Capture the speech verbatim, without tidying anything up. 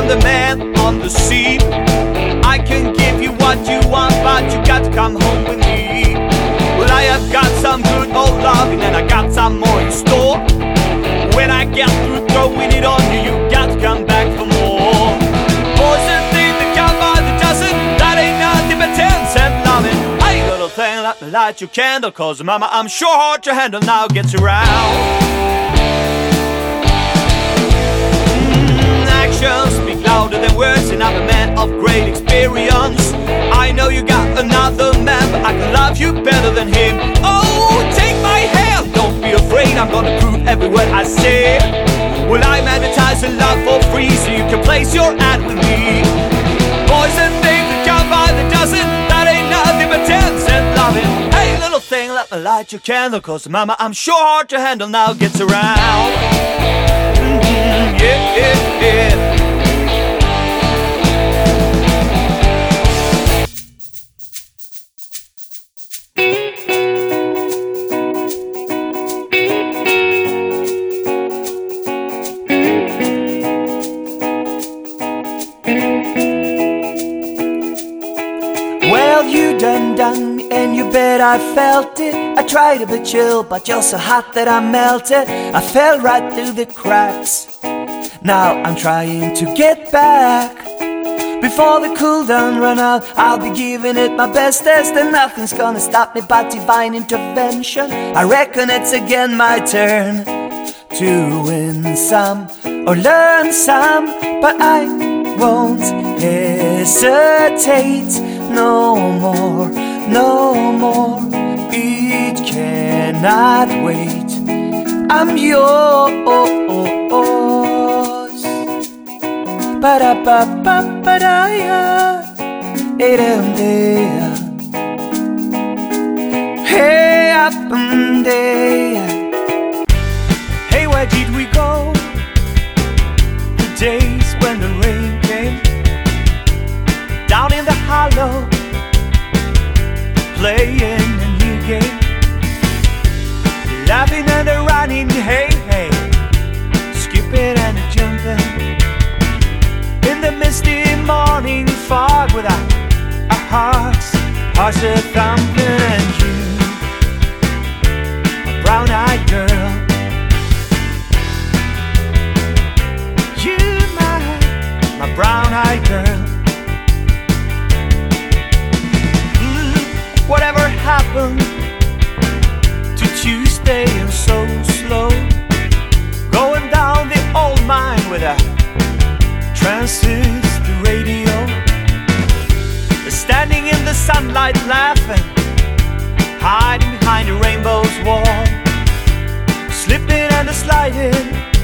I'm the man on the scene. I can give you what you want, but you got to come home with me. Well, I have got some good old loving, and I got some more in store. When I get through throwing it on you, you got to come back for more. Boys and things that come by the dozen, that ain't nothing but ten cent loving. Hey, little thing, let me light your candle, cause mama, I'm sure hard to handle now gets around. Mm, actions speak louder than words, and I'm a man of great experience. I know you got another man, but I can love you better than him. Oh, take my hand, don't be afraid, I'm gonna prove every word I say. Well, I'm advertising love for free, so you can place your ad with me. Boys and things that come by the dozen, that ain't nothing but ten cent loving. Hey, little thing, let me light your candle, cause mama, I'm sure hard to handle now gets around. Mm-hmm, yeah, yeah, yeah. Well, you done done me, and you bet I felt it. I tried to be chill, but you're so hot that I melted. I fell right through the cracks. Now I'm trying to get back. Before the cool down run out, I'll be giving it my bestest, and nothing's gonna stop me but divine intervention. I reckon it's again my turn to win some or learn some, but I won't hesitate no more, no more. It cannot wait. I'm yours. Ba-da-ba-ba-ba-da-ya. Hey-dum-dea. Hey, up-um-dea. Hey, where did we go? The days when the rain came down in the hollow, playing a new game, laughing and a running, hey, hey, skipping and a jumping in the misty morning fog with our, our hearts, hearts a thumping. And you, a brown-eyed girl, you, my, my brown-eyed girl. Whatever happened to Tuesday and so slow, going down the old mine with a transistor radio, standing in the sunlight laughing, hiding behind the rainbow's wall, slipping and sliding